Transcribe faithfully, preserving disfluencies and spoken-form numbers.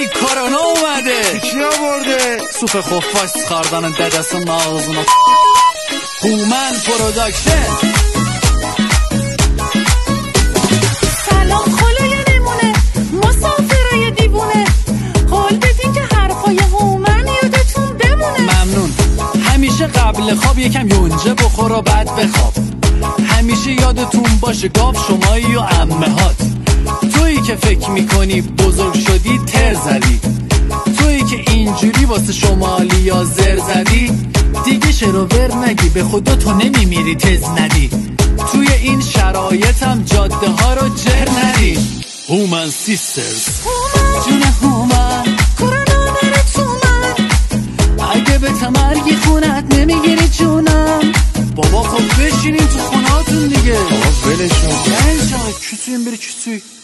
ey کرونا اومده. کی آورده؟ سوپ خفاش خاردن ددسون ağzına. هومن پروداکشن. سلام خلوی نمونه مسافرای دیوونه، قول بدین که حرفای هومن یادتون بمونه. ممنون. همیشه قبل خواب یکم یونجه بخور و بعد بخواب. همیشه یادتون باشه گاو شمایی و عمه هات. تویی که فکر میکنی بزرگ شدی تر زدی، تویی که اینجوری واسه شمالی یا زر زدی، دیگه شروور نگی به خدا تو نمیمیری تز ندی. توی این شرایطم جاده ها رو جر ندی. هومن سیسترز جون هومن کرونا نره تو من، اگه به تمرگی خونت نمیگیری جونم. بابا خب بشینین تو خونهاتون دیگه. بابا ولشون. Gel ya kütüğün bir kütüğü.